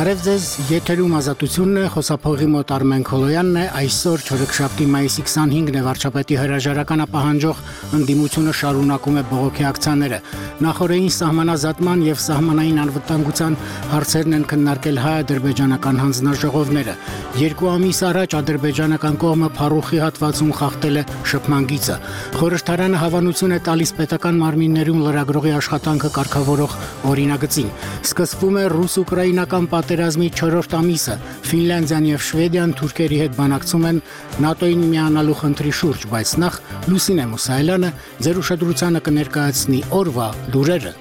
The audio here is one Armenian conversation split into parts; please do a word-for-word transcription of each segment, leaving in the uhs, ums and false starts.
Բարև ձեզ, եթերում ազատությունն է, խոսափողի մոտ Արմեն Քոլոյանն է, այսօր չորեքշաբթի մայիսի քսանհինգն է, վարչապետի հրաժարականը պահանջող ընդդիմությունը շարունակում է բողոքի ակցիաները։ Նախօրեին սահմանազատման եւ սահմանային անվտանգության հարցերն են քննարկել հայ-ադրբեջանական հանձնաժողովները։ Երկու ամիս առաջ ադրբեջանական կողմը Փարուխի հատվածում խախտել է շփման գիծը։ Խորհրդարանը հավանություն է տալիս պետական մարմիններում լրագրողի աշխատանքը կարգավորող օրինագծին։ Սկսվում է ռուս-ուկրաինական պատերազմի չորրորդ ամիսը, Ֆինլանդիան եւ Շվեդիան թուրքերի հետ բանակցում են ՆԱՏՕ-ին միանալու խնդրի շուրջ, բայց նախ Լուսինե Մուսայելյանը ձեր ուշադրությանը կներկայացնի օրվա լուրերը։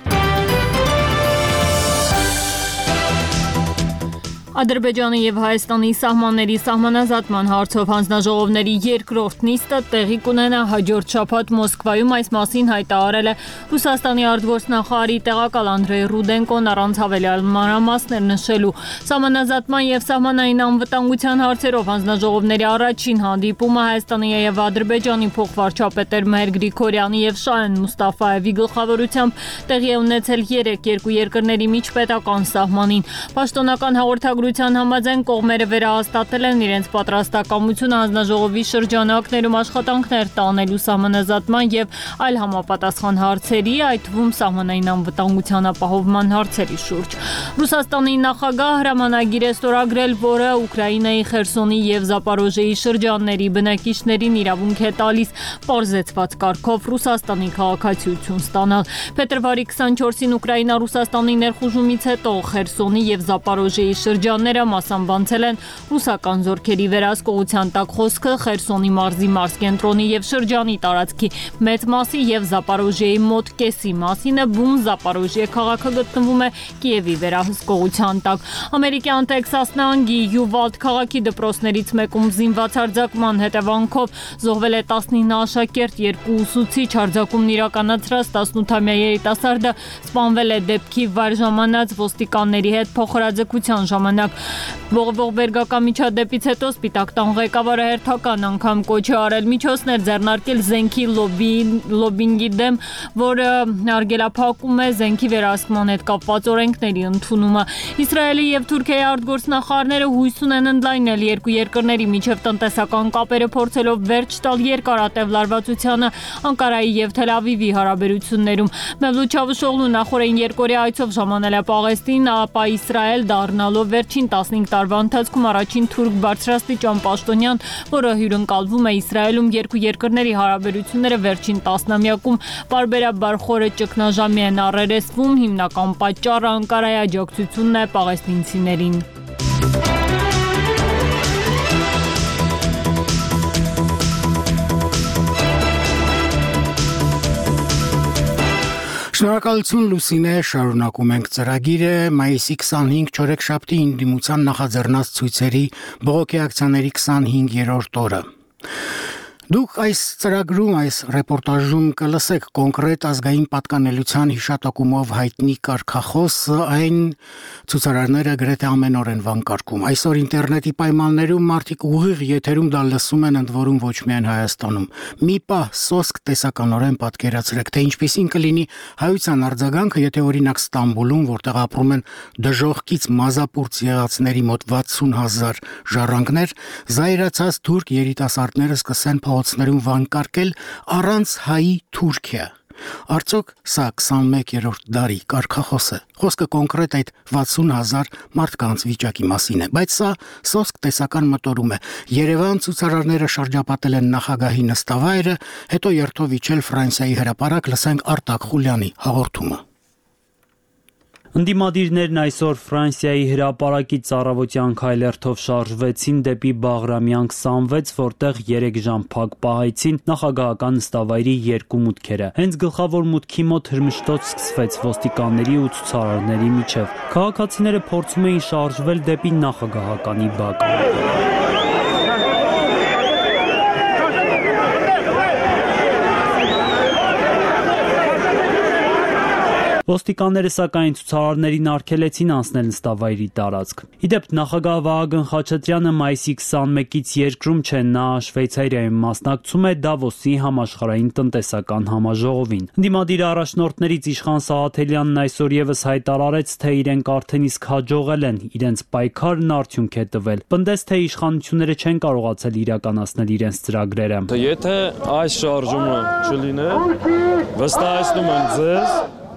Ադրբեջանի եւ Հայաստանի սահմանների սահմանազատման հարցով հանձնաժողովների երկրորդ նիստը տեղի կունենա հաջորդ շաբաթ Մոսկվայում, այս մասին հայտարարել է Ռուսաստանի արտգործնախարարի տեղակալ Անդրեյ Ռուդենկոն առանց հավելյալ մանրամասներ նշելու։ Սահմանազատման եւ սահմանային անվտանգության հարցերով հանձնաժողովների առաջին հանդիպումը Հայաստանի եւ Ադրբեջանի փոխվարչապետեր Մեհեր Գրիգորյանի եւ Շահեն Մուստաֆաևի գլխավորությամբ տեղի է ունեցել երեք երկու երկրների միջպետական սահմանին։ Պաշտոնական հաղորդագրության համաձայն կողմերը վերահաստատել են իրենց պատրաստակամությունը հանձնաժողովի շրջանակներում աշխատանքներ տանելու սահմանազատման եւ այլ համապատասխան հարցերի, այդ թվում սահմանային անվտանգության ապահովման հարցերի շուրջ։ Ռուսաստանի նախագահ հրամանագիր է ստորագրել, որը Ուկրաինայի Խերսոնի եւ Զապորոժիեի շրջանների բնակիչներին իրավունք է տալիս պարզեցված կարգով Ռուսաստանի քաղաքացիություն ստանալ։ Փետրվարի քսանչորսին Ուկրաինա Ռուսաստանի ներխուժումից հետո Խերսոնի եւ Զապորոժիեի շրջանները մասամբ են ռուսական զորքերի վերահսկողության տակ, խոսքը Խերսոնի մարզի մարզկենտրոնի եւ շրջանի տարածքի մեծ մասի եւ Զապորոժիեի մոտ կեսի մասին է, բուն Զապորոժիե քաղաքը գտնվում է Կիևի վերահսկողության տակ։ Ամերիկյան Տեքսաս նահանգի Յուվալդ քաղաքի դպրոցներից մեկում զինված հարձակման հետևանքով զոհվել է տասնինը աշակերտ, երկու ուսուցիչ, հարձակումն իրականացրած տասնութամյա երիտասարդը սպանվել է դեպքի վայր ժամանած ոստիկանների հետ փոխհրաձգության ժամանակ։ Ողողող բերգական միջադեպից հետո Սպիտակ տան ղեկավարը հերթական անգամ կոչ է արել միջոցներ ձեռնարկել զենքի լոբինգի դեմ, որը արգելափակում է զենքի վերահսկման հետ կապված օրենքների ընդունումը։ Իսրայելի եւ Թուրքիայի արտգործնախարարները հույս ունեն ընդլայնել երկու երկրների միջև տնտեսական կապերը, փորձելով վերջ տալ երկարատև լարվածությանը Անկարայի եւ Թել Ավիվի հարաբերություններում։ Մևլութ Չավուշօղլու նախորդին երկօրյա այցով ժամանել է Պաղեստին, ապա Իսրայել, դառնալով վերջին տասնհինգ տարվա ընթացքում առաջին թուրք բարձրաստիճան պաշտոնյան, որը հյուրընկալվում է Իսրայելում։ Երկու երկրների հարաբերությունները վերջին տասնամյակում պարբերաբար խորը ճգնաժամի են առերեսվում, հիմնական պատճառը Անկարայի աջակցությունն է պաղեստինցիներին։ Շնորհակալություն Լուսինե, շարունակում ենք ծրագիրը մայիսի քսանհինգ չորեքշաբթի ընդդիմության նախաձեռնած ցույցերի բողոքի ակցիաների քսանհինգերորդ օրը։ Դուք այս ծրագրում, այս ռեպորտաժում կլսեք կոնկրետ ազգային պատկանելության հիշատակումով հայտնի կարգախոս, այն ցուցարարները գրեթե ամեն օր են վանկարկում։ Այսօր ինտերնետի պայմաններում մարդիկ ուղիղ եթերում դա լսում են, ընդ որում ոչ միայն Հայաստանում։ Մի պահ սոսկ տեսականորեն պատկերացրեք, թե ինչպիսին կլինի հայության արձագանքը, եթե օրինակ Ստամբուլում, որտեղ ապրում են դժոխքից մազապուրծ եղածների մոտ վաթսուն հազար ժառանգներ, զայրացած թուրք երիտասարդները սկսեն փողոցներում վանկարկել առանց հայի Թուրքիա։ Արդյոք սա քսանմեկերորդ դարի կարգախոս է։ Խոսքը կոնկրետ այդ վաթսուն հազար մարդկանց վիճակի մասին է, բայց սա սոսկ տեսական մտորում է։ Երևան ցուցարարները շրջապատել են նախագահի նստավայրը, հետո երթով իջել Ֆրանսիայի հրապարակ, լսենք Արտակ Խուլյանի հաղորդումը։ Ընդդիմադիրներն այսօր Ֆրանսիայի հրապարակից առավոտյան քայլերթով շարժվեցին դեպի Բաղրամյան քսանվեց, որտեղ երեք ժամ փակ պահեցին նախագահական նստավայրի երկու մուտքերը։ Հենց գլխավոր մուտքի մոտ հրմշտոց սկսվեց ոստիկանների ու ցուցարարների միջև։ Քաղաքացիները փորձում էին շարժվել դեպի նախագահականի բակ։ Ոստիկանները սակայն ցուցարարներին արգելեցին անցնել նստավայրի տարածք։ Իդեպ նախագահ Վահագն Խաչատրյանը մայիսի քսաներկից երկրում չէ, նա Շվեյցարիայում մասնակցում է Դավոսի համաշխարհային տնտեսական համաժողովին։ Ընդդիմադիր առաջնորդներից Իշխան Սաղաթելյանն այսօր եւս հայտարարեց, թե իրենք արդեն իսկ հաջողել են, իրենց պայքարն արդյունք է տվել։ Պնդեց, թե իշխանությունները չեն կարողացել իրականացնել իրենց ծրագրերը։ Եթե այս շարժումը չլիներ, վստահեցնում եմ ձեզ,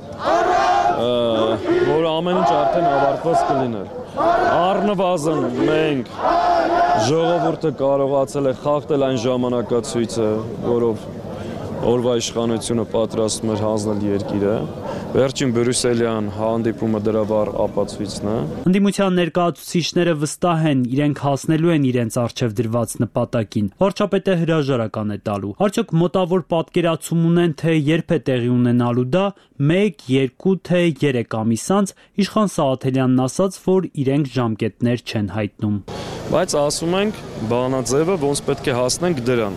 որ ամեն ինչ արդեն ավարտված կլիներ։ Առնվազն մենք ժողովուրդը կարողացել է խախտել այն ժամանակացույցը, որով օրվա իշխանությունը պատրաստում էր հանձնել երկիրը։ Վերջին բրյուսելյան հանդիպումը դրա վառ ապացույցն է։ Ընդդիմության ներկայացուցիչները վստահ են, իրենք հասնելու են իրենց առջև դրված նպատակին։ Վարչապետը հրաժարական է տալու։ Արդյոք մոտավոր պատկերացում ունեն, թե երբ է տեղի ունենալու դա, մեկ, երկու, թե երեք ամիս անց, Իշխան Սաղաթելյանն ասաց, որ իրենք ժամկետներ չեն հայտնում։ Բայց ասում ենք բանաձևը ոնց պետք է հասնենք դրան։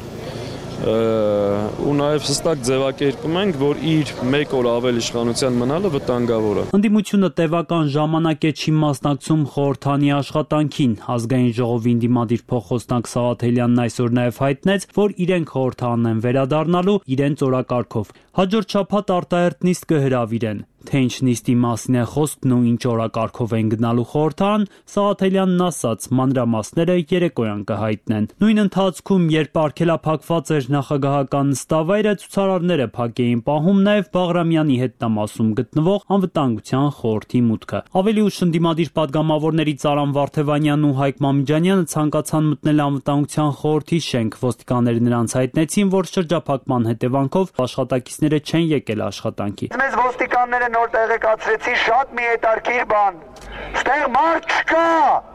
Ու նաև հստակ ձևակերպում ենք, որ իր մեկ օր ավել իշխանության մնալը վտանգավոր է։ Ընդդիմությունը տևական ժամանակ է չի մասնակցում խորհրդանի աշխատանքին։ Ազգային ժողովի ընդդիմադիր փոխխոսնակ Սաղաթելյանն այսօր նաև հայտնեց, որ իրենք խորհրդանն են վերադառնալու իրենց օրակարգով։ Հաջորդ շաբաթ արտահերթ նիստ կհրավիրեն։ Թե ինչ նիստի մասին է խոսքն ու ինչ օրակարգով են գնալու խորհրդան, Սաղաթելյանն ասաց, մանրամասները երեկոյան կհայտնեն։ Նույն ընթացքում, երբ արգելափակված էր նախագահական նստավայրը, ցուցարարները փակ էին պահում նաև Բաղրամյանի հետնամասում գտնվող անվտանգության խորհրդի մուտքը։ Ավելի ուշ ընդդիմադիր падգամավորներից Արամ Վարդևանյանն ու Հայկ Մամիջանյանը ցանկացան մտնել անվտանգության խորհրդի շենք։ Ոստիկանները նրանց հայտնեցին, որ շրջափակման հետևանքով աշխատակիցները չեն եկել աշխատանքի։ Մեզ ոստիկանները նոր տեղեկացրեցի շատ մի հետարքիր բան։ Ստեղ մարդ չկա։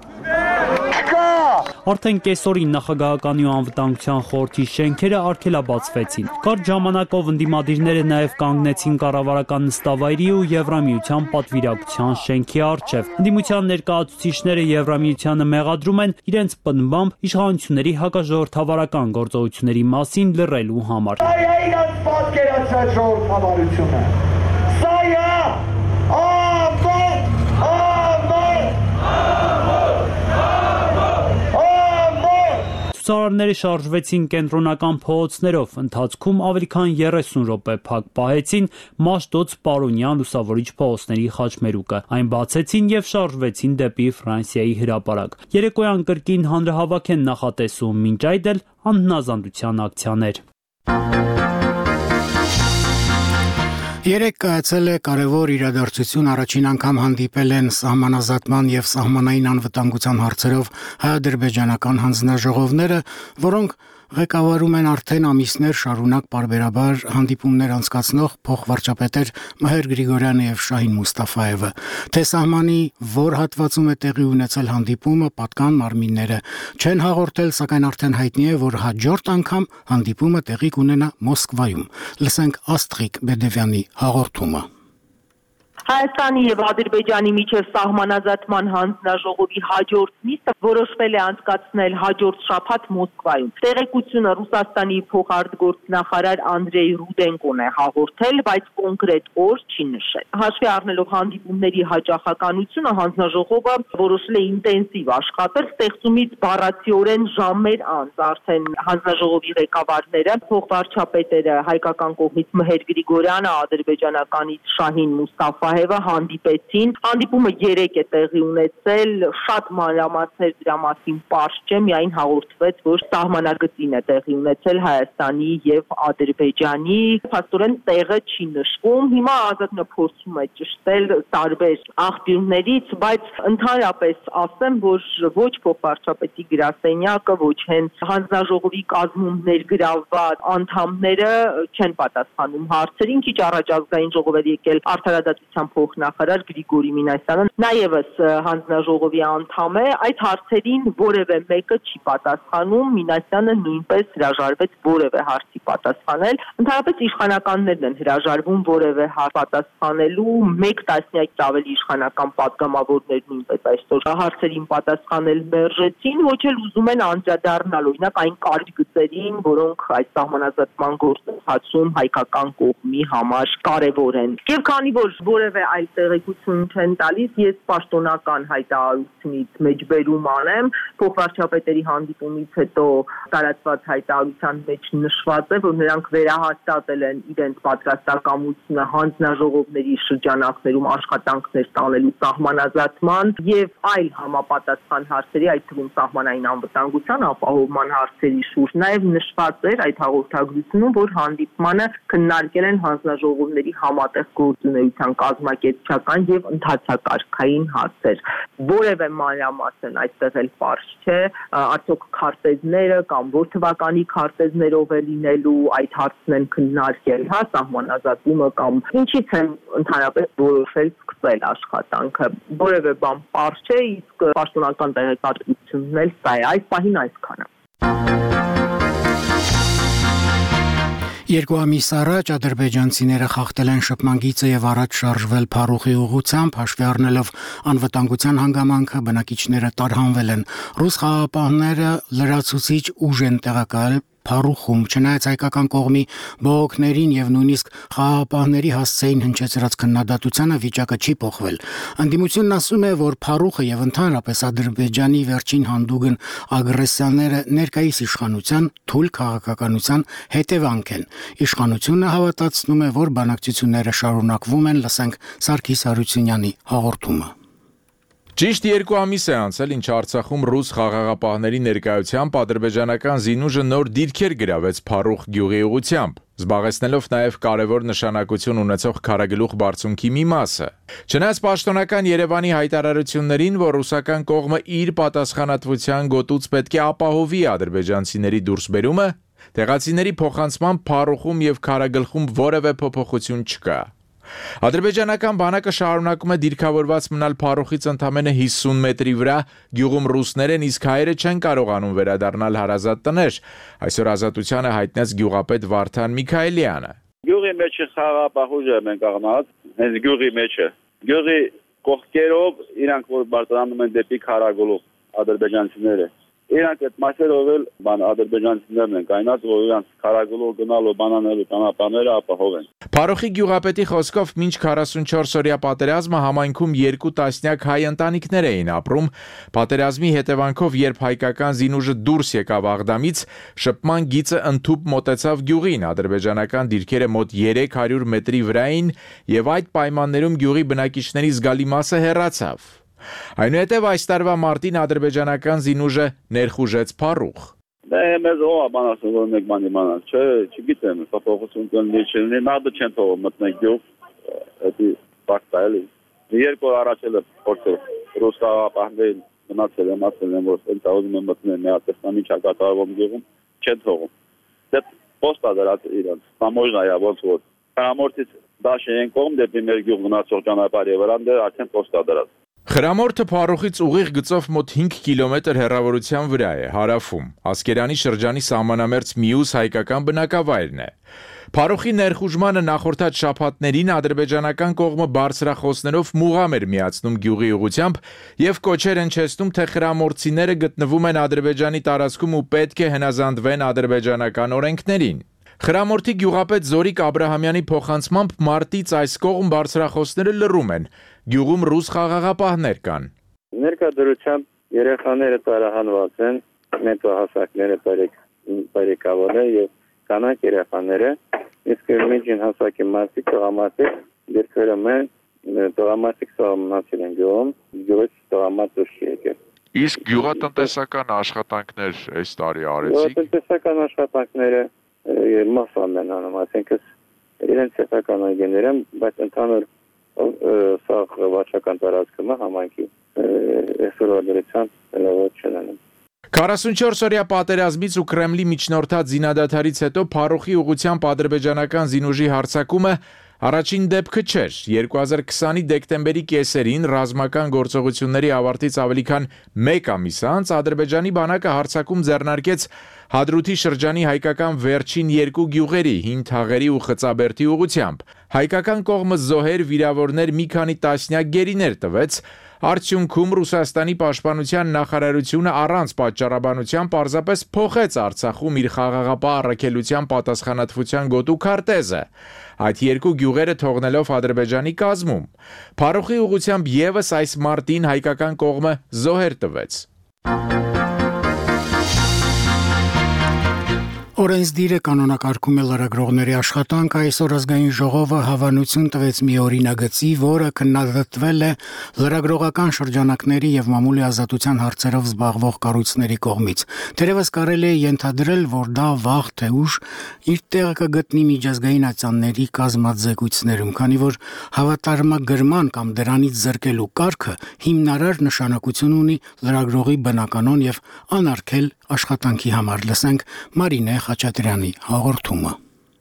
Չկա։ Արդեն կեսօրին նախագահականի ու անվտանգության խորհրդի շենքերը արգելաբացվեցին։ Կարճ ժամանակով ընդդիմադիրները նաև կանգնեցին կառավարական նստավայրի ու Եվրամիության պատվիրակության շենքի առջև։ Ընդդիմության ներկայացուցիչները Եվրամիությանը մեղադրում են իրենց պնդմամբ իշխանությունների հակաժողովրդավարական գործողությունների մասին լռելու համար։ Սա է իրանց պատկերացրած ժողովրդավարությունը։ Սա է։ Ամեն, ամեն, ամեն։ Ցուցարարները շարժվեցին կենտրոնական փողոցներով, ընթացքում ավելի քան երեսուն րոպե փակ պահեցին Մաշտոց, Պարոնյան, Լուսավորիչ փողոցների խաչմերուկը։ Այն բացեցին եւ շարժվեցին դեպի Ֆրանսիայի հրապարակ։ Երեկոյան կրկին հանրահավաք են նախատեսում, մինչ այդ էլ անհնազանդության ակցիաներ։ Երեք կայացել է կարևոր իրադարձություն, առաջին անգամ հանդիպել են սահմանազատման եւ սահմանային անվտանգության հարցերով հայ-ադրբեջանական հանձնաժողովները, որոնք ղեկավարում են արդեն ամիսներ շարունակ պարբերաբար հանդիպումներ անցկացնող փոխվարչապետեր Մհեր Գրիգորյանը եւ Շահին Մուստաֆաևը։ Թե սահմանի որ հատվածում է տեղի ունեցել հանդիպումը, պատկան մարմինները չեն հաղորդել, սակայն արդեն հայտնի է, որ հաջորդ անգամ հանդիպումը տեղի կունենա Մոսկվայում։ Լսենք Աստղիկ Բեդևյանի հաղորդումը։ Հայաստանի եւ Ադրբեջանի միջև սահմանազատման հանձնաժողովի հաջորդ նիստը որոշվել է անցկացնել հաջորդ շաբաթ Մոսկվայում։ Տեղեկությունը Ռուսաստանի փոխարտգործնախարար Անդրեյ Ռուդենկոն է հաղորդել, բայց կոնկրետ օր չի նշել։ Հաշվի առնելով հանդիպումների հաճախականությունը, հանձնաժողովը որոշել է ինտենսիվ աշխատել, ստեղծումից բառացիորեն ժամեր անց արդեն հանձնաժողովի ղեկավարները, փոխվարչապետերը հայկական կողմից Մհեր Գրիգորյանը, ադրբեջանականից Շահին Մուստաֆա հանդիպեցին։ Հանդիպումը երեք է տեղի ունեցել, շատ մանրամասներ դրա մասին պարզ չէ, միայն հաղորդվեց, որ սահմանագծին է տեղի ունեցել Հայաստանի եւ Ադրբեջանի, փաստորեն տեղը չի նշվում։ Հիմա Ազատը փորձում է ճշտել տարբեր աղբյուրներից, բայց ընդհանրապես ասեմ, որ ոչ փոխվարչապետի գրասենյակը, ոչ հենց հանձնաժողովի կազմում ներգրավված անդամները չեն պատասխանում հարցերին։ Քիչ առաջ ազգային ժողով էր եկել արդարադատության փոխնախարար Գրիգորի Մինասյանը, նաև հանձնաժողովի անդամ է, այդ հարցերին որևէ մեկը չի պատասխանում, Մինասյանը նույնպես հրաժարվեց որևէ հարցի պատասխանել։ Ընդհանրապես իշխանականներն են հրաժարվում որևէ հարց պատասխանելու, մեկ տասնյակից ավելի իշխանական պատգամավորներ նույնպես այսօր հարցերին պատասխանել մերժեցին, ոչ էլ ուզում են անդրադառնալ օրինակ այն կարճ գծերին, որոնք այս սահմանազատման գործընթացում հայկական կողմի համար կարևոր են։ Եվ քանի որ որևէ որևէ այլ տեղեկություն չեն տալիս, ես պաշտոնական հայտարարությունից մեջբերում անեմ, փոխվարչապետերի հանդիպումից հետո տարածված հայտարարության մեջ նշված է, որ նրանք վերահաստատել են իրենց պատրաստակամությունը հանձնաժողովների շրջանակներում աշխատանքներ տանելու սահմանազատման եւ այլ համապատասխան հարցերի, այդ թվում սահմանային անվտանգության ապահովման հարցերի շուրջ։ Նաեւ նշված էր այդ հաղորդագրությունում, որ հանդիպմանը քննարկել են հանձնաժողովների համատեղ գործունեության կազմակերպչական եւ ընդհանրակարգային հարցեր։ Որևէ մանրամասն այդտեղ էլ պարզ չէ, արդյոք քարտեզները կամ որ թվականի քարտեզներով է լինելու, այդ հարցն են քննարկել, հա, սահմանազատումը կամ ինչից են ընդհանրապես որոշել սկսել աշխատանքը։ Որևէ բան պարզ չէ, իսկ պաշտոնական տեղեկատվությունն էլ սա է, այս պահին այսքանը։ Երկու ամիս առաջ ադրբեջանցիները խախտել են շփման գիծը եւ առաջ շարժվել Փարուխի ուղղությամբ, հաշվի առնելով անվտանգության հանգամանքը, բնակիչները տարհանվել են։ Ռուս խաղաղապահները լրացուցիչ ուժ են տեղակայել Փարուխում, չնայած հայկական կողմի բողոքներին եւ նույնիսկ խաղաղապահների հասցեին հնչեցրած քննադատությանը վիճակը չի փոխվել։ Անդիմությունն ասում է, որ Փարուխը եւ ընդհանրապես Ադրբեջանի վերջին հանդուգն ագրեսիաները ներկայիս իշխանության թույլ քաղաքականության հետևանք են։ Իշխանությունը հավատացնում է, որ բանակցությունները շարունակվում են, լսենք Սարգիս Հարությունյանի հաղորդումը։ Ճիշտ երկու ամիս է անցել, ինչ Արցախում ռուս խաղաղապահների ներկայությամբ ադրբեջանական զինուժը նոր դիրքեր գրավեց Փարուխ գյուղի ուղղությամբ, զբաղեցնելով նաև կարևոր նշանակություն ունեցող քարագլուխ բարձունքի մի մասը։ Չնայած պաշտոնական Երևանի հայտարարություններին, որ ռուսական կողմը իր պատասխանատվության գոտուց պետք է ապահովի ադրբեջանցիների դուրսբերումը, տեղացիների փոխանցման Փարուխում եւ քարագլխում որևէ փոփոխություն չկա։ Ադրբեջանական բանակը շարունակում է դիրքավորված մնալ Փարուխից ընդամենը հիսուն մետրի վրա, գյուղում ռուսներ են, իսկ հայերը չեն կարողանում վերադառնալ հարազատ տներ, այսօր Ազատությանը հայտնեց գյուղապետ Վարդան Միքայելյանը։ Գյուղի մեջը խաղապահուժ են կանգնած, հենց գյուղի մեջը։ Գյուղի կողքերով իրանք որ բարձրանում են դեպի քարագլուխ ադրբեջանցիները։ Իրանք այդ մասերով էլ բան ադրբեջանցիներն են կայնած, որ իրանք քարագլուխ գնալու բանանելու ճանապարհները ապահովեն։ Փարուխի գյուղապետի խոսքով մինչ քառասունչորս օրյա պատերազմը համայնքում երկու տասնյակ հայ ընտանիքներ էին ապրում։ Պատերազմի հետևանքով, երբ հայկական զինուժը դուրս եկավ Աղդամից, շփման գիծը ընդཐུպ մոտեցավ գյուղին, ադրբեջանական դիրքերը մոտ երեք հարյուր մետրի վրա էին եւ այդ պայմաններում գյուղի բնակիչների զգալի մասը հեռացավ։ Այնուհետև այս տարվա մարտին ադրբեջանական զինուժը ներխուժեց Փարուխ։ Դե մեզ ո՞ա բան ասում որ մեկ բան իմանալ, չէ, չգիտեմ, փոփոխություն կլինի, չլինի, նադը չեն թողում մտնել գյուղ, դա ֆակտ է։ Երկու օր առաջ էլ փորձել ռուս խաղաղապահների մնացել են, ասել են, որ ինձ ուզում են մտնել միատեսնամի չակատարվում գյուղում, չեն թողում։ Դա պոստա դրած իրանց, համոժնա է ոնց որ Խրամորտից դաշ են կողմ դեպի մեր գյուղ գնացող ճանապարհի վրա, դե արդեն պոստա դրած։ Խրամորտը Փարուխից ուղիղ գծով մոտ հինգ կիլոմետր հեռավորության վրա է, հարավում, Ասկերանի շրջանի սահմանամերձ մյուս հայկական բնակավայրն է։ Փարուխի ներխուժմանը նախորդած շաբաթներին ադրբեջանական կողմը բարձրախոսներով մուղամ էր միացնում գյուղի ուղությամբ եւ կոչեր հնչեցնում, թե խրամորտցիները գտնվում են Ադրբեջանի տարածքում ու պետք է հնազանդվեն ադրբեջանական օրենքներին։ Խրամորտի գյուղապետ Զորիկ Աբրահամյանի փոխանցմամբ մարտից այս կողմ բարձրախոսները լռում են, գյուղում ռուս խաղաղապահներ կան։ Ներկայությամբ երեխաները տարահանված են, մեծահասակները բարեկավորներ եւ կանանց երեխաները, իսկ միջին հասակի մարդիկ տղամարդիկ դերքերում են, տղամարդիկ սահմանացել են գյուղում, գյուղից տղամարդ դուրս եկել։ Իսկ գյուղատնտեսական աշխատանքներ այս տարի արեցիք։ Գյուղատնտեսական աշխատանքները մասան են անում, այսինքն իրենց սեփական այգիներ են, բայց ընդհանուր սաղ վարչական տարածքը համայնքի այսօրվա դրությամբ ոչ չեն։ քառասունչորս օրյա պատերազմից ու Կրեմլի միջնորդած զինադադարից հետո Փարուխի ուղղությամբ ադրբեջանական զինուժի հարձակումը առաջին դեպքը չէր։ երկու հազար քսանի դեկտեմբերի կեսերին ռազմական գործողությունների ավարտից ավելի քան մեկ ամիս անց Ադրբեջանի բանակը հարձակում ձեռնարկեց Հադրութի շրջանի հայկական վերջին երկու գյուղերի՝ Հին Թաղերի ու Խծաբերդի ուղղությամբ։ Հայկական կողմը զոհեր, վիրավորներ, մի քանի տասնյակ գերիներ տվեց, Արդյունքում Ռուսաստանի պաշտպանության նախարարությունը առանց պատճառաբանության պարզապես փոխեց Արցախում իր խաղաղապահ առաքելության պատասխանատվության գոտու քարտեզը, այդ երկու գյուղերը թողնելով Ադրբեջանի կազմում։ Փարուխի ուղղությամբ ևս այս մարտին հայկական կողմը զոհեր տվեց։ Օրենսդիրը կանոնակարգում է լրագրողների աշխատանքը, այսօր ազգային ժողովը հավանություն տվեց մի օրինագծի, որը քննադատվել է լրագրողական շրջանակների եւ մամուլի ազատության հարցերով զբաղվող կառույցների կողմից։ Թերևս կարելի է ենթադրել, որ դա վաղ թե ուշ իր տեղը կգտնի միջազգային ատյանների կազմած զեկույցներում, քանի որ հավատարմագրման կամ դրանից զրկելու կարգը հիմնարար նշանակություն ունի լրագրողի բնականon եւ անարգել աշխատանքի համար։ Լսենք Մարինե Խաչատրյանի հաղորդումը։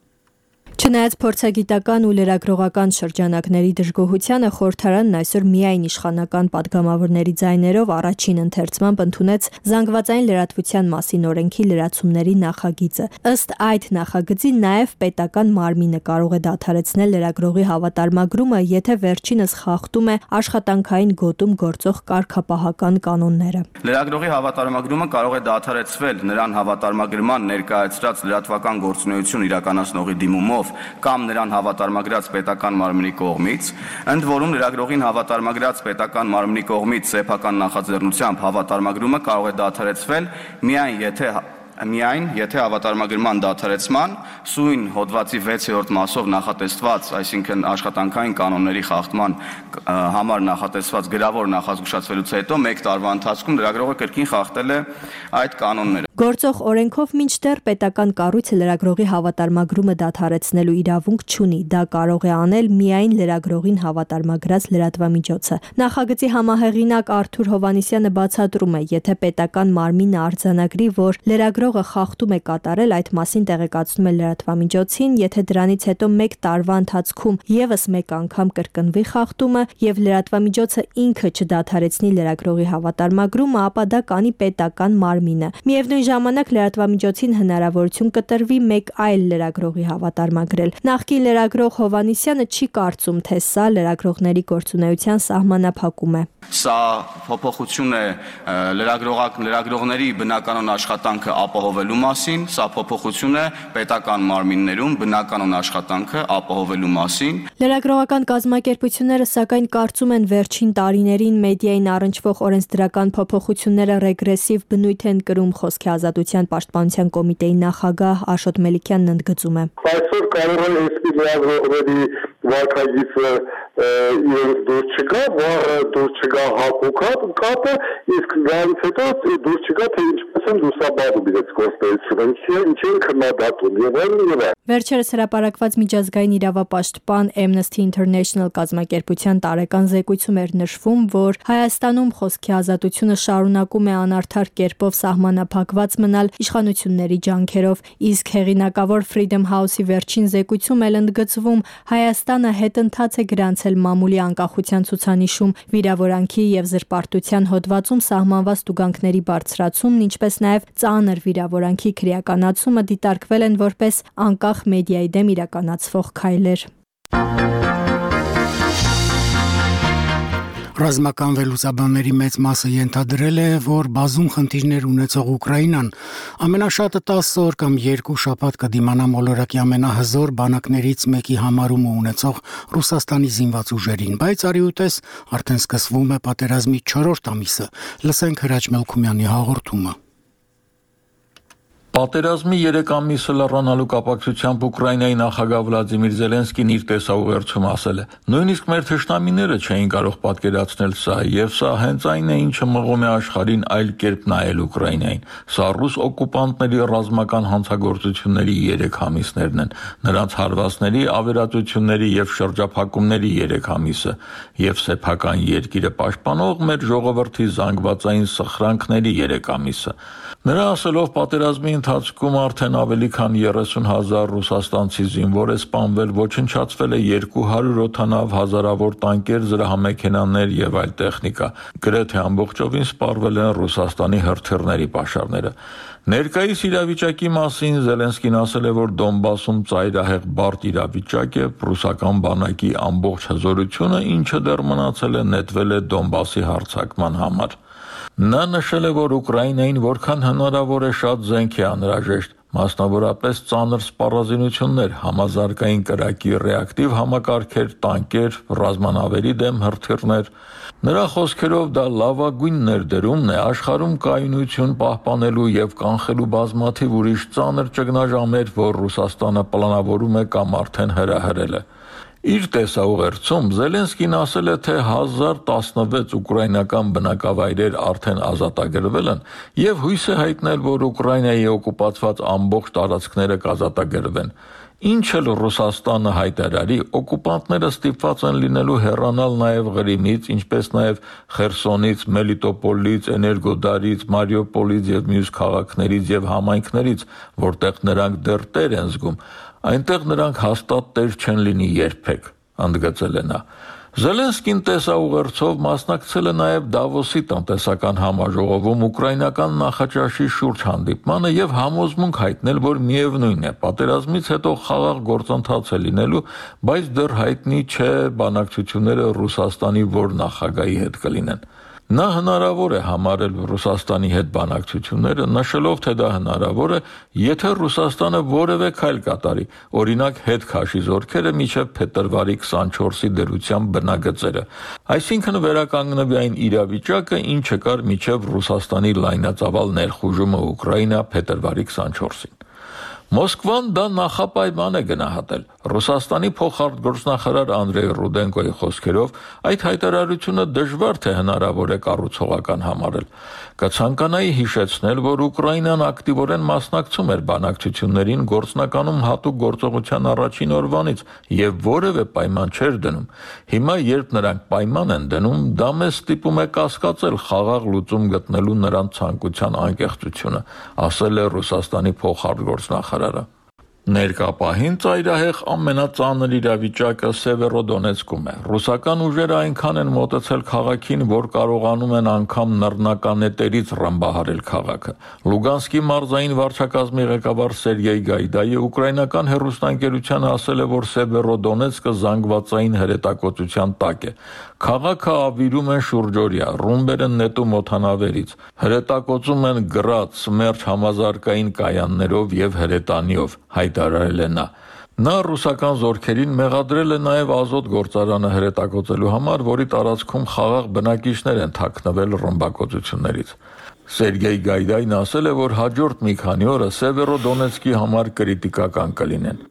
Չնայած փորձագիտական ու լրագրողական շրջանակների դժգոհությանը, խորհրդարանն այսօր միայն իշխանական падգամավորների ձայներով առաջին ընթերցմամբ ընդունեց զանգվածային լրատվության մասին օրենքի լրացումների նախագիծը։ Ըստ այդ նախագծի նաև պետական մարմինը կարող է դադարեցնել լրագրողի հավատարմագրումը, եթե վերջինս խախտում է աշխատանքային գոտում գործող կարգապահական կանոնները։ Լրագրողի հավատարմագրումը կարող է դադարեցվել նրան հավատարմագրման ներկայացրած լրատվական գործունեություն իրականացնողի դիմումով կամ նրան հավատարմագրած պետական մարմնի կողմից, ընդ որում լրագրողին հավատարմագրած պետական մարմնի կողմից սեփական նախաձեռնությամբ հավատարմագրումը կարող է դադարեցվել միայն եթե Միայն եթե հավատարմագրման դադարեցման սույն հոդվածի վեցերորդ մասով նախատեսված, այսինքն աշխատանքային կանոնների խախտման համար նախատեսված գրավոր նախազգուշացվելուց հետո մեկ տարվա ընթացքում լրագրողը կրկին խախտել է այդ կանոնները։ Գործող օրենքով մինչդեռ պետական կառույցը լրագրողի հավատարմագրումը դադարեցնելու իրավունք չունի, դա կարող է անել միայն լրագրողին հավատարմագրած լրատվամիջոցը։ Նախագծի համահեղինակ Արթուր Հովհաննիսյանը բացատրում է, եթե պետական մարմինը արձանագրի, որ լրագրողը խախտում է կատարել, այդ մասին տեղեկացնում է լրատվամիջոցին, եթե դրանից հետո մեկ տարվա ընթացքում եւս մեկ անգամ կրկնվի խախտումը եւ լրատվամիջոցը ինքը չդադարեցնի լրագրողի հավատարմագրումը, ապա դա կանի պետական մարմինը։ Միևնույն ժամանակ լրատվամիջոցին հնարավորություն կտրվի մեկ այլ լրագրողի հավատարմագրել։ Նախկին լրագրող Հովհաննիսյանը չի կարծում, թե սա լրագրողների գործունեության սահմանափակում է։ Սա փոփոխություն է լրագրողների բնականon աշխատանքը ապահովելու մասին, սա փոփոխություն է պետական մարմիններում բնականon աշխատանքը ապահովելու մասին։ Լրագրողական կազմակերպությունները սակայն կարծում են վերջին տարիներին մեդիային առնչվող օրենսդրական փոփոխությունները ռեգրեսիվ բնույթ են կրում, խոսքի ազատության պաշտպանության կոմիտեի նախագահ Աշոտ Մելիքյանն ընդգծում է։ Այսօր կարող է այսպիսի լրագրողների վարկագիծը իրենց դուրս չգա, վառը դուրս չգա հակուկապ կապը, իսկ դրանից հետո դուրս չգա, թե ինչպես են լուսաբանում իրենց գործունեությունը, ինչ են քննադատում եւ այլն եւ այլն։ Վերջերս հրապարակված միջազգային իրավապաշտպան Amnesty International կազմակերպության տարեկան զեկույցում էր նշվում, որ Հայաստանում խոսքի ազատությունը շարունակում է անարդար կերպով սահմանափակված մնալ իշխանությունների ջանքերով, իսկ հեղինակավոր Freedom House-ի վերջին զեկույցում էլ ընդգծվում Հայաստանը հետընթաց է գրանցել մամուլի անկախության ցուցանիշում, վիրավորանքի եւ զրպարտության հոդվածում սահմանված տուգանքների բարձրացումն, ինչպես նաեւ ծանր վիրավորանքի քրեականացումը դիտարկվել են որպես անկախ մեդիայի դեմ իրականացվող քայլեր։ Ռազմական վերլուծաբանների մեծ մասը ենթադրել է, որ բազում խնդիրներ ունեցող Ուկրաինան ամենաշատը տասը օր կամ երկու շաբաթ կդիմանա մոլորակի ամենահզոր բանակներից մեկի համարումը ունեցող Ռուսաստանի զինված ուժերին, բայց արիուտես արդեն սկսվում է պատերազմի չորրորդ ամիսը։ Լսենք Հրաչ Մելքումյանի հաղորդումը։ Պատերազմի երեք ամիսը լռանալու կապակցությամբ Ուկրաինայի նախագահ Վլադիմիր Զելենսկին իր տեսաուղերձում ասել է. նույնիսկ մեր թշնամիները չէին կարող պատկերացնել սա, եւ սա հենց այն է, ինչը մղում է աշխարհին այլ կերպ նայել Ուկրաինային։ Սա ռուս օկուպանտների ռազմական հանցագործությունների երեք ամիսներն են, նրանց հարվածների, ավերածությունների եւ շրջափակումների երեք ամիսը, եւ սեփական երկիրը պաշտպանող մեր ժողովրդի զանգվածային սխրանքների երեք ամիսը։ Նրա ասելով պատերազմի ընթացքում արդեն ավելի քան երեսուն հազար ռուսաստանցի զինվոր է սպանվել, ոչնչացվել է երկու հարյուր օդանավ, հազարավոր տանկեր, զրահամեքենաներ եւ այլ տեխնիկա։ Գրեթե ամբողջովին սպառվել են Ռուսաստանի հրթիռների պաշարները։ Ներկայիս իրավիճակի մասին Զելենսկին ասել է, որ Դոնբասում ծայրահեղ բարդ իրավիճակ է, ռուսական բանակի ամբողջ հզորությունը, ինչը դեռ մնացել է, նետվել է Դոնբասի հարձակման համար։ Նա նշել է, որ Ուկրաինային որքան հնարավոր է շատ զենք է անհրաժեշտ, մասնավորապես ծանր սպառազինություններ, համազարգային կրակի ռեակտիվ համակարգեր, տանկեր, ռազմանավերի դեմ հրթիռներ։ Նրա խոսքերով դա լավագույն ներդրումն է աշխարհում կայունություն պահպանելու եւ կանխելու բազմաթիվ ուրիշ ծանր ճգնաժամեր, որ Ռուսաստանը պլանավորում է կամ արդեն հրահրել է։ Իր տեսաուղերձում Զելենսկին ասել է, թե հազար տասնվեց ուկրաինական բնակավայրեր արդեն ազատագրվել են եւ հույս է հայտնել, որ Ուկրաինայի օկուպացված ամբողջ տարածքները կազատագրվեն։ Ինչ էլ Ռուսաստանը հայտարարի, օկուպանտները ստիպված են լինելու հեռանալ նաև Ղրիմից, ինչպես նաև Խերսոնից, Մելիտոպոլից, Էներգոդարից, Մարիուպոլից եւ մյուս քաղաքներից եւ համայնքներից, որտեղ նրանք դեռ տեր են զգում, այնտեղ նրանք հաստատ տեր չեն լինի երբեք, ընդգծել է նա։ Զելենսկին տեսաուղերձով մասնակցել է նաև Դավոսի տնտեսական համաժողովում ուկրաինական նախաճաշի շուրջ հանդիպմանը եւ համոզմունք հայտնել, որ միևնույն է, պատերազմից հետո խաղաղ գործընթաց է լինելու, բայց դեռ հայտնի չէ բանակցությունները Ռուսաստանի որ նախագահի հետ կլինեն։ Նա հնարավոր է համարել Ռուսաստանի հետ բանակցությունները, նշելով, թե դա հնարավոր է, եթե Ռուսաստանը որևէ քայլ կատարի, օրինակ հետ քաշի զորքերը մինչև փետրվարի քսանչորսի դրությամբ բնագծերը, այսինքն վերականգնվի այն իրավիճակը, ինչը կար մինչև Ռուսաստանի լայնածավալ ներխուժումը Ուկրաինա փետրվարի քսանչորսին։ Մոսկվան դա նախապայման է գնահատել։ Ռուսաստանի փոխարտգործնախարար Անդրեյ Ռուդենկոյի խոսքերով այդ հայտարարությունը դժվար թե հնարավոր է կառուցողական համարել։ Կցանկանայի հիշեցնել, որ Ուկրաինան ակտիվորեն մասնակցում էր բանակցություններին գործնականում հատուկ գործողության առաջին օրվանից եւ որևէ պայման չէր դնում։ Հիմա, երբ նրանք պայման են դնում, դա մեզ ստիպում է կասկածել խաղաղ լուծում գտնելու նրանց ցանկության անկեղծությունը, ասել է Ռուսաստանի փոխարտգործնախարարը։ Ներկա պահին ծայրահեղ ամենածանր իրավիճակը Սևերոդոնեցկում է։ Ռուսական ուժերը այնքան են մոտեցել քաղաքին, որ կարողանում են անգամ նռնականետերից ռմբահարել քաղաքը։ Լուգանսկի մարզային վարչակազմի ղեկավար Սերգեյ Գայդայը ուկրաինական հեռուստաընկերությանը ասել է, որ Սևերոդոնեցկը զանգվածային հրետակոծության տակ է։ Քաղաքը ավիրում են շուրջօրյա, ռումբեր են նետում օդանավերից, հրետակոծում են գրադ, սմերջ համազարգային կայաններով եւ հրետանիով, հայտարարել է նա։ Նա ռուսական զորքերին մեղադրել է նաև ազոտ գործարանը հրետակոծելու համար, որի տարածքում խաղաղ բնակիչներ են թաքնվել ռմբակոծություններից։ Սերգեյ Գայդային ասել է, որ հաջորդ մի քանի օրը Սևերոդոնեցկի համար կրիտիկական կլինեն։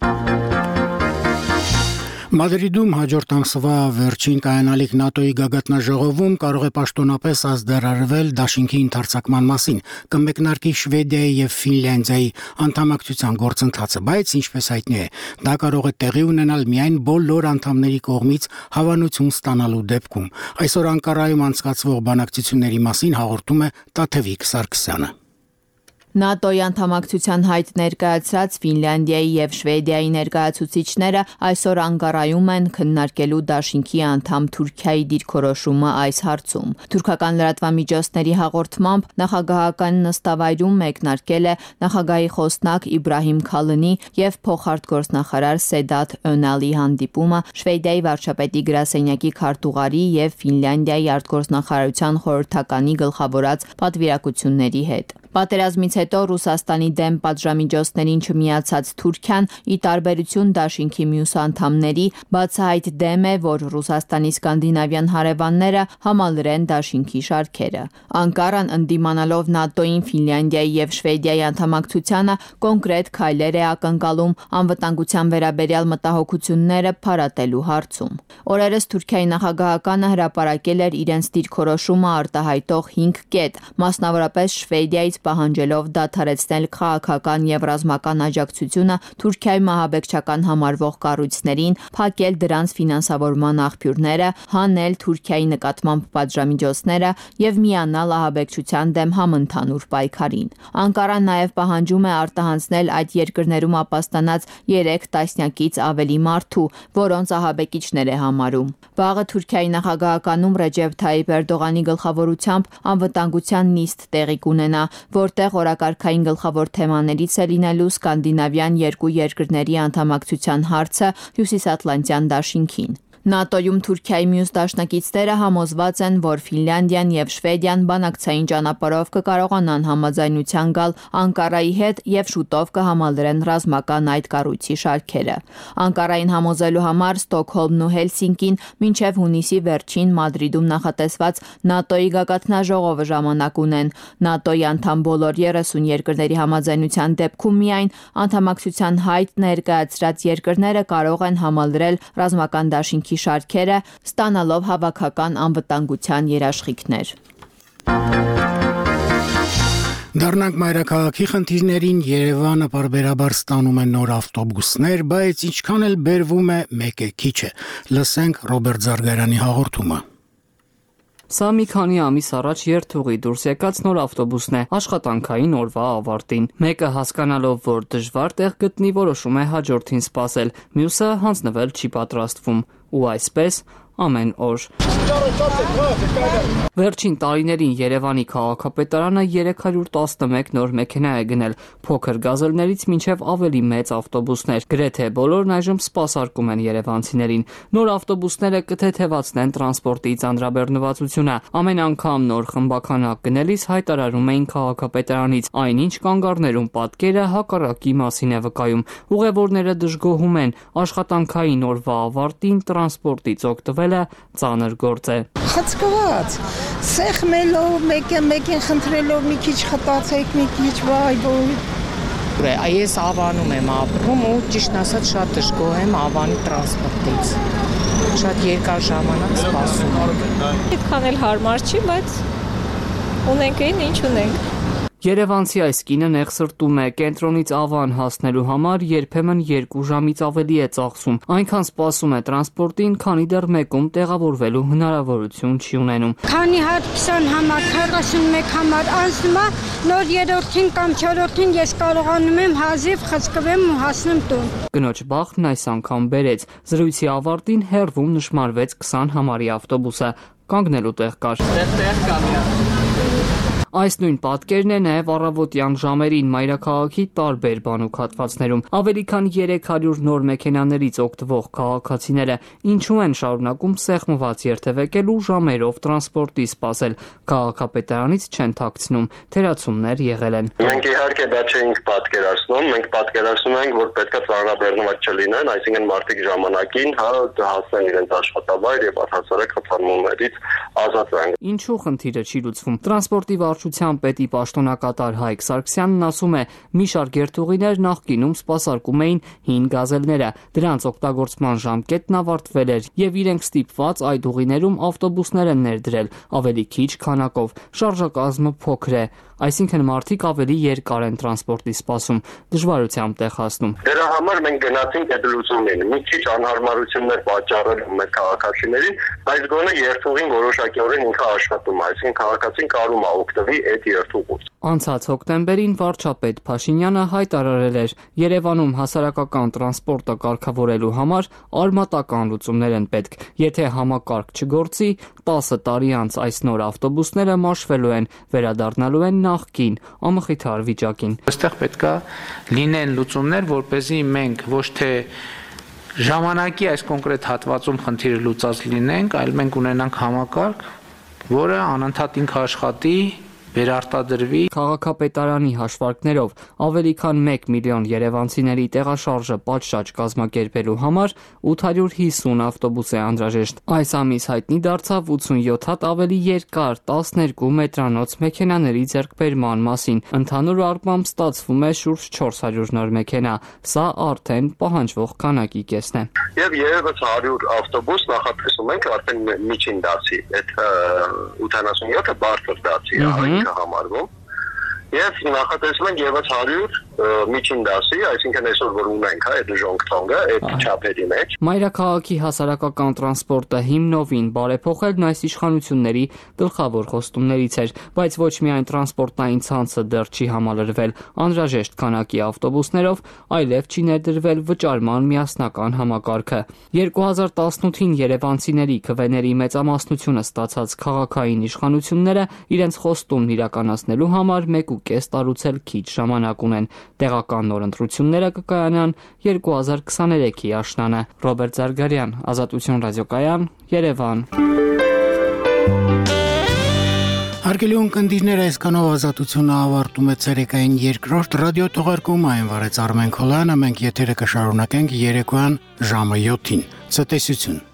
Մադրիդում հաջորդ ամսվա վերջին կայանալիք ՆԱՏՕ-ի գագաթնաժողովում կարող է պաշտոնապես ազդարարվել դաշինքի ընդարձակման մասին, կմեկնարկի Շվեդիայի եւ Ֆինլանդիայի անդամակցության գործընթացը, բայց ինչպես հայտնի է, դա կարող է տեղի ունենալ միայն բոլոր անդամների կողմից հավանություն ստանալու դեպքում։ Այսօր Անկարայում անցկացվող բանակցությունների մասին հաղորդում է Տաթևիկ Սարգսյանը։ ՆԱՏՕ-ի անդամակցության հայտ ներկայացրած Ֆինլանդիայի եւ Շվեդիայի ներկայացուցիչները այսօր Անկարայում են քննարկելու դաշինքի անդամ Թուրքիայի դիրքորոշումը այս հարցում։ Թուրքական լրատվամիջոցների հաղորդմամբ նախագահական նստավայրում մեկնարկել է նախագահի խոսնակ Իբրահիմ Քալնի եւ փոխարտգործնախարար Սեդաթ Önalի հանդիպումը Շվեդիայի վարչապետի գրասենյակի քարտուղարի եւ Ֆինլանդիայի արտգործնախարարության խորհրդականի գլխավորած պատվիրակությունների հետ։ Պատերազմից հետո Ռուսաստանի դեմ պատժամիջոցներին չմիացած Թուրքիան, ի տարբերություն դաշինքի մյուս անդամների, բացահայտ դեմ է, որ Ռուսաստանի սկանդինավյան հարևանները համալրեն դաշինքի շարքերը։ Անկարան ընդդիմանալով ՆԱՏՕ-ին, Ֆինլանդիայի եւ Շվեդիայի անդամակցությանը կոնկրետ քայլեր է ակնկալում անվտանգության վերաբերյալ մտահոգությունները փարատելու հարցում։ Օրերս Թուրքիայի նախագահականը հրապարակել էր իրենց դիրքորոշումը արտահայտող հինգ կետ, մասնավորապես Շվեդիայից պահանջելով դադարեցնել քաղաքական եւ ռազմական աջակցությունը Թուրքիայում ահաբեկչական համարվող կառույցներին, փակել դրանց ֆինանսավորման աղբյուրները, հանել Թուրքիայի նկատմամբ պատժամիջոցները եւ միանալ ահաբեկչության դեմ համընդհանուր պայքարին։ Անկարան նաեւ պահանջում է արտահանձնել այդ երկրներում ապաստանած երեք տասնյակից ավելի մարդու, որոնց ահաբեկիչներ է համարում։ Վաղը Թուրքիայի նախագահականում Ռեջեփ Թայիփ Էրդողանի գլխավորությամբ անվտանգության նիստ տեղի կունենա, որտեղ օրակարգային գլխավոր թեմաներից է լինելու սկանդինավյան երկու երկրների անդամակցության հարցը Հյուսիսատլանտյան դաշինքին։ ՆԱՏՕ-ում Թուրքիայի մյուս դաշնակիցները համոզված են, որ Ֆինլանդիան եւ Շվեդիան բանակցային ճանապարհով կկարողանան համաձայնության գալ Անկարայի հետ եւ շուտով կհամալրեն ռազմական այդ կառույցի շարքերը։ Անկարային համոզելու համար Ստոկհոլմն ու Հելսինկին մինչեւ հունիսի վերջին Մադրիդում նախատեսված ՆԱՏՕ-ի գագաթնաժողովը ժամանակ ունեն։ ՆԱՏՕ-ի անդամ բոլոր երեսուն երկրների համաձայնության դեպքում միայն անդամակցության հայտ ներկայացրած երկրները կարող են համալրել ռազմական դաշինքի շարքերը, ստանալով հավաքական անվտանգության երաշխիքներ։ Դառնանք մայրաքաղաքի խնդիրներին, Երևանը պարբերաբար ստանում է նոր ավտոբուսներ, բայց ինչքան էլ բերվում է, մեկ է քիչ է։ Լսենք Ռոբերտ Զարգարյանի հաղորդումը։ Սա մի քանի ամիս առաջ երթուղի դուրս եկած նոր ավտոբուսն է աշխատանքային օրվա ավարտին։ Մեկը հասկանալով, որ դժվար տեղ գտնի, որոշում է հաջորդին սպասել, մյուսը հանձնվել չի պատրաստվում, ու այսպես ամեն օր։ Վերջին տարիներին Երևանի քաղաքապետարանը երեք հարյուր տասնմեկ նոր մեքենա է գնել, փոքր գազելներից մինչև ավելի մեծ ավտոբուսներ։ Գրեթե բոլորն այժմ սպասարկում են երևանցիներին։ Նոր ավտոբուսները կթեթևացնեն տրանսպորտի ծանրաբեռնվածությունը։ Ամեն անգամ նոր խմբականակ գնելիս հայտարարում էին քաղաքապետարանից, այնինչ կանգառներում պատկերը հակառակի մասին է վկայում։ Ուղևորները դժգոհում են, աշխատանքային օրվա ավարտին տրանսպորտից օգտվելը ծանր գործ է։ Խցկված, սեղմելով, մեկը-մեկին խնդրելով մի քիչ խտացեք, մի քիչ վայ, ոյ։ Այս Ավանում եմ ապրում ու ճիշտ ասած շատ դժգոհ եմ Ավանի տրանսպորտից։ Շատ երկար ժամանակ սպասում եմ։ Այդքան էլ հարմար չի, բայց ունենք այն, ինչ ունենք։ Երևանցի այս կինը նեղսրտում է, կենտրոնից Ավան հասնելու համար երբեմն երկու ժամից ավելի է ծախսում։ Այնքան սպասում է տրանսպորտին, քանի դեռ մեկում տեղավորվելու հնարավորություն չի ունենում։ Քանի հատ քսան համար, քառասունմեկ համար անցնում է, նոր երրորդին կամ չորրորդին ես կարողանում եմ հազիվ խցկվեմ ու հասնեմ տուն։ Կնոջ բախտն այս անգամ բերեց։ Զրույցի ավարտին հեռվում նշմարվեց քսան համարի ավտոբուսը, կանգնելու տեղ կար։ Տեղ կա միա։ Այս նույն պատկերն է նաև առավոտյան ժամերին մայրաքաղաքի տարբեր բանուկ հատվածներում։ Ավելի քան երեք հարյուր նոր մեքենաներից օգտվող քաղաքացիները ինչու են շարունակում սեղմված երթևեկել ու ժամերով տրանսպորտի սպասել։ Քաղաքապետարանից չեն թաքցնում, թերացումներ եղել են։ Մենք իհարկե դա չէինք պատկերացնում, մենք պատկերացնում ենք, որ պետք է ծանրաբեռնված չլինեն, այսինքն մարդիկ ժամանակին հա հասնեն իրենց աշխատավայր եւ առհասարակ խթանումներից ազատվեն։ Ինչու խնդիրը չի լուծվում։ Տրանսպորտի վարչության պետի պաշտոնակատար Հայկ Սարգսյանն ասում է, մի շարք երթուղիներ նախկինում սպասարկում էին հին գազելները, դրանց օգտագործման ժամկետն ավարտվել էր եւ իրենք ստիպված այդ ուղիներում ավտոբուսներ են ներդրել ավելի քիչ քանակով, շարժակազմը փոքր է, այսինքն մարդիկ ավելի երկար են տրանսպորտի սպասում, դժվարությամբ տեղ հասնում։ Դրա համար մենք գնացինք այդ լուծումին, մի քիչ անհարմարություններ պատճառելու մեր քաղաքացիներին, բայց գոնե երթուղին որոշակիորեն ինքը աշխատում է, այսինքն քաղաքացին կարում է օգտվի այդ երթուղուց։ Անցած հոկտեմբերին վարչապետ Փաշինյանը հայտարարել էր, Երևանում հասարակական տրանսպորտը կարգավորելու համար արմատական լուծումներ են պետք։ Եթե համակարգ չգործի, տասը տարի անց այս նոր ավտոբուսները մաշվելու են, վերադառնալու են նախկին ամխիթար վիճակին։ Այստեղ պետք է լինեն լուծումներ, որպեսզի մենք ոչ թե ժամանակի այս կոնկրետ հատվածում խնդիրը լուծած լինենք, այլ մենք ունենանք համակարգ, որը անընդհատ ինքը աշխատի, վերարտադրվի։ Քաղաքապետարանի հաշվարկներով ավելի քան մեկ միլիոն երևանցիների տեղաշարժը պատշաճ կազմակերպելու համար ութ հարյուր հիսուն ավտոբուս է անհրաժեշտ։ Այս ամիս հայտնի դարձավ ութսունյոթ հատ ավելի երկար տասներկու մետրանոց մեքենաների ձեռքբերման մասին։ Ընդհանուր առմամբ ստացվում է շուրջ չորս հարյուր նոր մեքենա։ Սա արդեն պահանջվող քանակի կեսն է։ Եվ եւս հարյուր ավտոբուս նախատեսում ենք արդեն միջին դասի, այդ ութանասունյոթը բարձր դասի է համարվում։ Եվ նախատեսում ենք եւս հարյուր միջին դասի, այսինքն այսօր որ ունենք, հա, այդ ժոնգթոնգը, այդ չափերի մեջ։ Մայրաքաղաքի հասարակական տրանսպորտը հիմնովին բարեփոխելն այս իշխանությունների գլխավոր խոստումներից էր, բայց ոչ միայն տրանսպորտային ցանցը դեռ չի համալրվել անհրաժեշտ քանակի ավտոբուսներով, այլև չի ներդրվել վճարման միասնական համակարգը։ երկու հազար տասնութին երևանցիների քվեների մեծամասնությունը ստացած քաղաքային իշխանությունները իրենց խոստումն իրականացնելու համար մեկ ու կես տարուց էլ քիչ ժամանակ ունեն։ Տեղական նոր ընտրությունները կկայանան երկու հազար քսաներեքի աշնանը։ Ռոբերտ Զարգարյան, Ազատություն ռադիոկայան, Երևան։ Հարգելի ունկնդիրներ, այսքանով Ազատությունը ավարտում է ցերեկային երկրորդ ռադիո թողարկումը, այն վարեց Արմեն Քոլյանը, մենք եթերը կշարունակենք երեկոյան ժամը յոթին։ Ցտեսություն։